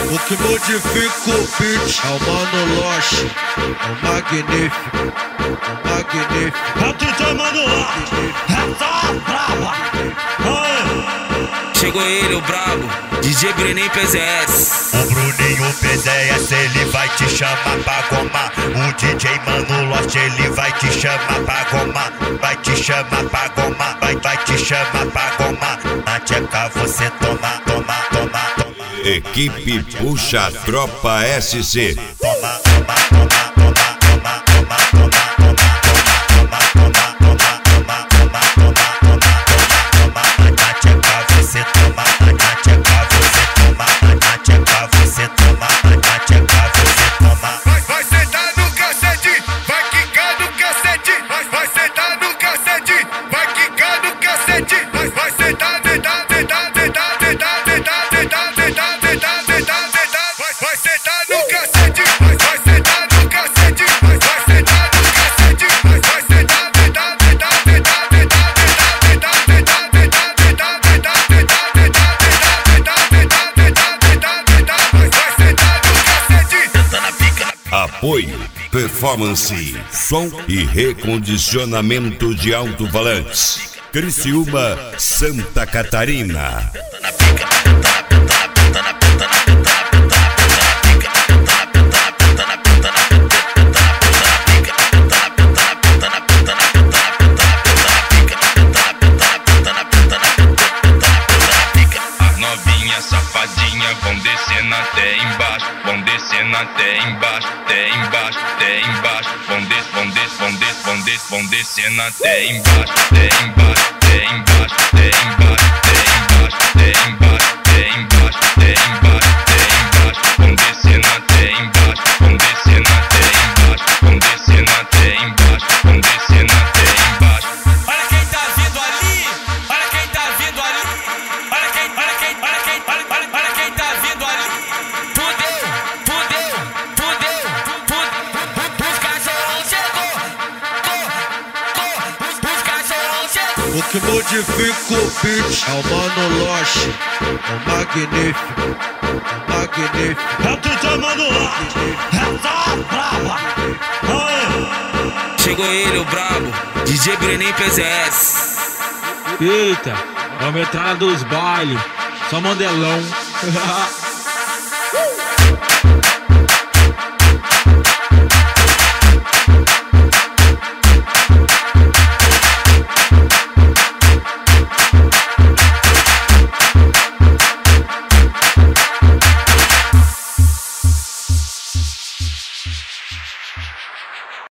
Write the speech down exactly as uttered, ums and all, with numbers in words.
O que modifica o beat é o Mano Loche, é o magnífico, é o magnífico. É o D J Mano Loche, essa brava. Chegou ele, o brabo, D J Bruninho P Z S. O Bruninho P Z S, ele vai te chamar pra gomar. O D J Mano Loche, ele vai te chamar pra gomar. Vai te chamar pra gomar, vai, vai te chamar pra gomar. Na tcheca você toma, toma, toma, toma. Equipe Puxa Tropa S C. Toma, toma, toma, toma, toma, toma, toma, toma, toma, toma, toma, toma, toma, toma, toma. Na tcheca você toma, na tcheca você toma, na tcheca você toma, na tcheca você toma. Vai, vai sentar no cacete, vai quicar no cacete. Vai, vai sentar no cacete, vai quicar no cacete. Vai, vai sentar, sentar, sentar, sentar, sentar, sentar, sentar, sentar, sentar, sentar, sentar. Vai, vai sentar no cacete, vai, vai sentar no cacete. Vai, vai sentar no cacete, vai, vai sentar, sentar, sentar, sentar, sentar, sentar, sentar, sentar, sentar, sentar, sentar, sentar, sentar, Apoio, performance, som e recondicionamento de alto-falantes. Criciúma, Santa Catarina. As novinhas safadinhas vão descendo até embaixo, vão descendo até embaixo, até embaixo, até embaixo. Vão des, vão des, vão des, vão des, vão descendo até embaixo, até embaixo, até embaixo, até embaixo, até embaixo, até embaixo, até embaixo, até embaixo, até embaixo. Vão descendo até embaixo, vão descendo até embaixo, vão descendo até embaixo, vão descendo até embaixo. Olha quem tá vindo ali, olha quem tá vindo ali. Olha quem, olha quem, olha quem, olha, olha, olha quem tá vindo ali. Fudeu, fudeu, fudeu, fudeu. Os cachorros chegou, os cachorros chegou. O que modifica o beat é o Mano Loche, é o magnífico, é o magnífico. É o D J Mano Loche, essa brava. Chegou ele, o brabo, D J Bruninho P Z S. Eita, é a metralha dos bailes, só mandelão.